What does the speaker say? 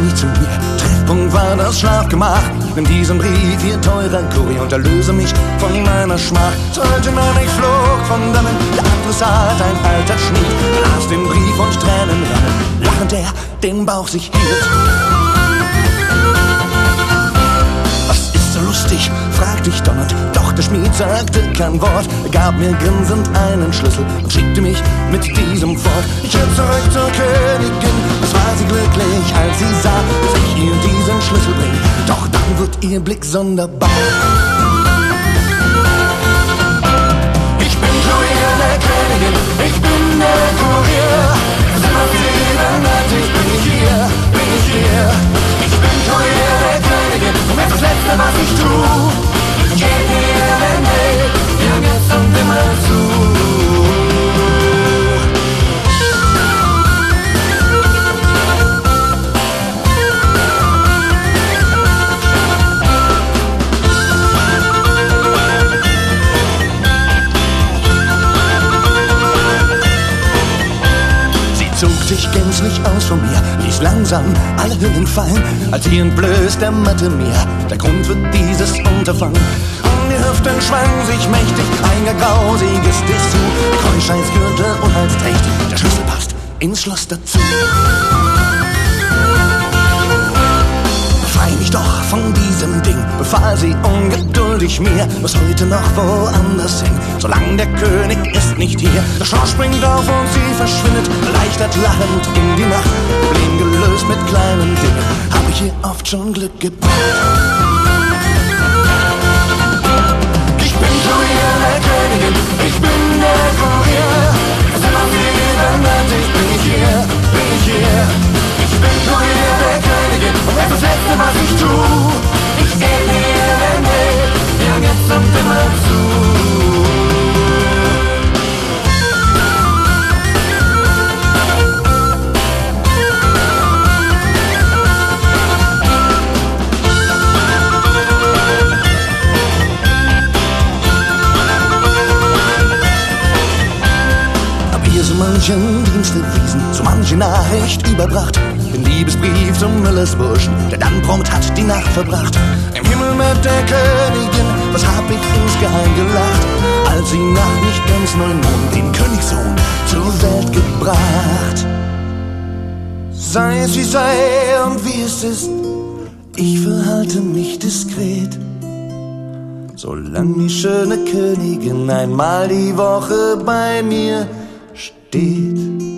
ging ich zu mir. Treffpunkt war das Schlafgemach. Nimm diesen Brief, hier teurer Kurier, und erlöse mich von meiner Schmach. Sollte man, ich flog von dannen, der Adressat ein alter Schmied, las den Brief und Tränen rannen, lachend er den Bauch sich hielt. Was ist so lustig, fragte ich donnernd, doch der Schmied sagte kein Wort, gab mir grinsend einen Schlüssel und schickte mich mit diesem fort. Ich schritt zurück zur Königin, es war sie glücklich, als sie sah, dass ich ihr diesen Schlüssel bring, doch dann wird ihr Blick sonderbar. Ich bin Kurier der Königin, ich bin der Kurier, immer wieder Nacht, ich bin hier, bin ich hier. Ich bin Kurier der Königin, und das ist das Letzte, was ich tu. Ich geb dir den Weg, dir jetzt und immer zu. Zog sich gänzlich aus von mir, ließ langsam alle Hüllen fallen, als sie entblößt dämmerte mir, der Grund für dieses Unterfangen. Um die Hüften schwang sich mächtig ein gar grausiges Dessous, Keuschheitsgürtel unhaltsträchtig, der Schlüssel passt ins Schloss dazu. Befrei mich doch von diesem Ding, befahl sie ungeduldig mir, muss heute noch woanders hin, solange der König ist nicht hier. Das Schloss springt auf und sie verschwindet, erleichtert lachend in die Nacht, Problem gelöst mit kleinen Dingen, hab ich ihr oft schon Glück gebracht. Ich bin Kurier der Königin, ich bin der Kurier, immer wieder Nacht, ich bin hier, bin ich hier. Ich bin Kurier der Königin, und das ist das Letzte, was ich tu. Ich geb dir den Weg, dir jetzt und immer zu. So manchen Dienst erwiesen, so manche Nachricht überbracht, den Liebesbrief zum Müllersburschen, der dann prompt hat die Nacht verbracht. Im Himmel mit der Königin, was hab ich insgeheim gelacht, als sie nach nicht ganz 9 Monaten den Königssohn zur Welt gebracht. Sei es wie sei und wie es ist, ich verhalte mich diskret, solang die schöne Königin einmal die Woche bei mir steht.